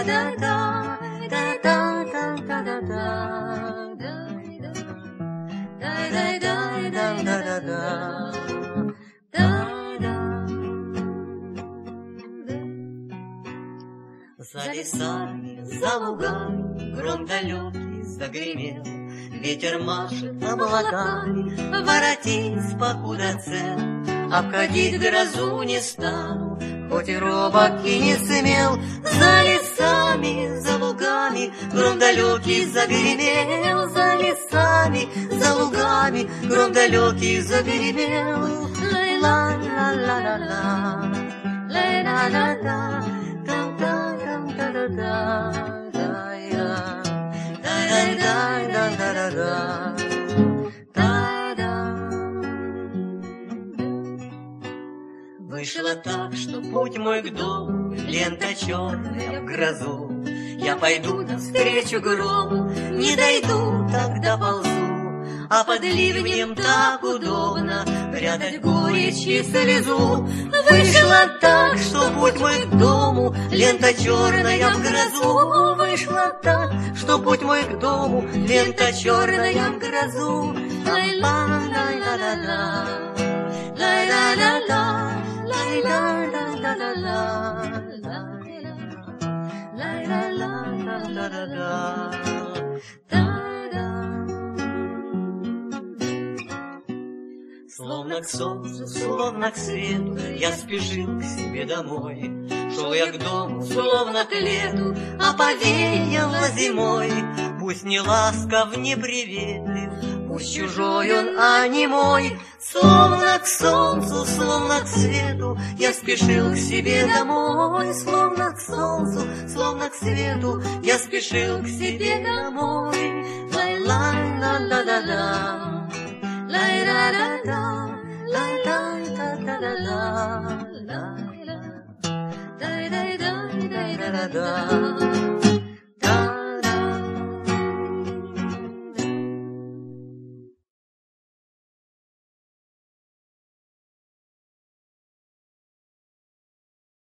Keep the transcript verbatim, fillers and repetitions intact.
За лесами, за лугами гром далекий загремел, ветер машет облаками, воротись, покуда цел. Обходить грозу не стану, хоть и робок и не смел. За лесами, за лугами гром далекий загремел, за лесами, за лугами гром далекий загремел. Ла-ла-ла-ла-ла-ла, ла-ла-ла-ла. Вышло так, что путь мой к дому лента черная в грозу. Я пойду навстречу грому, не дойду, тогда ползу. А под ливнем так удобно прятать горечь и слезу. Вышло так, что путь мой к дому лента черная в грозу. Вышло так, что путь мой к дому лента черная в грозу. Лай-ла-ла-ла-ла-ла, лай-ла-ла-ла, лай-ла-ла-ла-ла-ла, лай-ла-ла-ла-ла-ла-ла. Словно к солнцу, словно к свету, я спешил к себе домой. Шел я к дому, словно к лету, а повеяло зимой. Пусть не ласков, не приветлив, пусть чужой он, а не мой. Словно к солнцу, словно к свету, я спешил к себе домой. Словно к солнцу, словно к свету, я спешил к себе домой. Ла-ла-ла-ла-ла-ла, лай-ла-ла-ла, лай-ла-ла-ла-ла-ла, лай-ла, дай-дай-дай-дай-дай-дай-дай.